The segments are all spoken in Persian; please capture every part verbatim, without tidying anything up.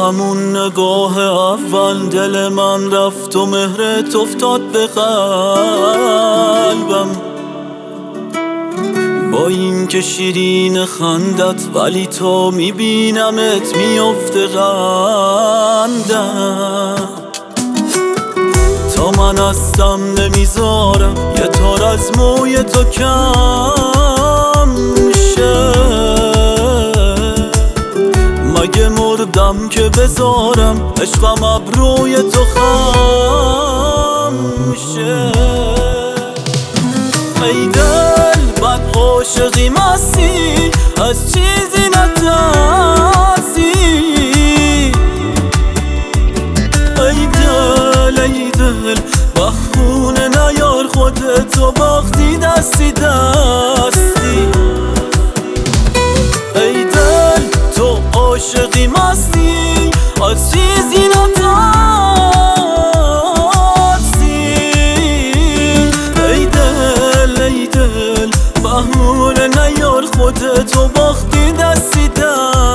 همون نگاه اول دل من رفت و مهرت افتاد به قلبم. با این که شیرین خندت ولی تا میبینمت میفته قندم. تا من هستم نمیذارم یه تار از موی تو کم شه. مگه مردم که بذارم عشقم ابروی تو خم شه. ای دل بد عاشقی مستی از چیزی نترسی. ای دل ای دل بخونه نیار خودتو باختی دستی دستی. ای دل تو عاشقی مستی از چیزی نترسی. ای دل ای دل بهونه نیار خودتو باختی دستی دستی.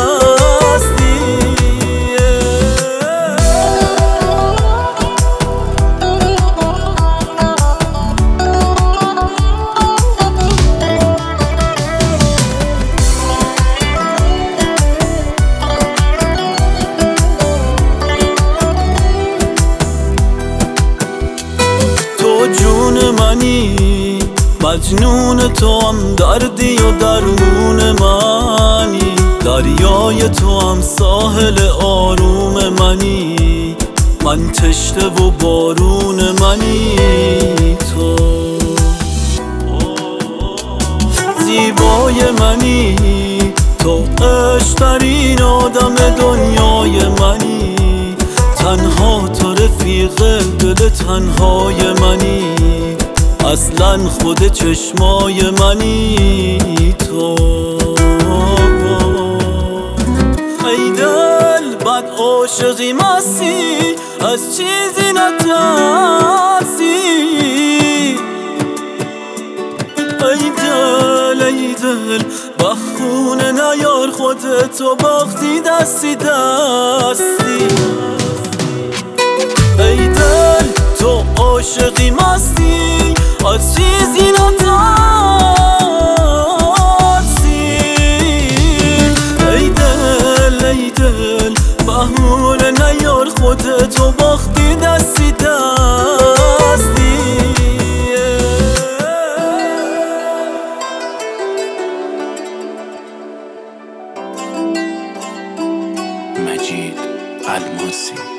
جون منی مجنون تو هم دردی و درمون منی. دریای تو هم ساحل آروم منی. من تشنه و بارون منی. تو زیبای منی. تو عشق‌ترین آدم دنیای منی. تنها تو رفیق دل تنهای منی. اصلا خود چشمای منی تو. ای دل بد عاشقی مستی از چیزی نترسی. ای دل ای دل بخونه نیار خودتو باختی دستی دستی. ای دل تو عاشقی مستی از چیزی نترسی. ای دل ای دل بهونه نیار خودتو باختی دستی دستی. مجید الماسی.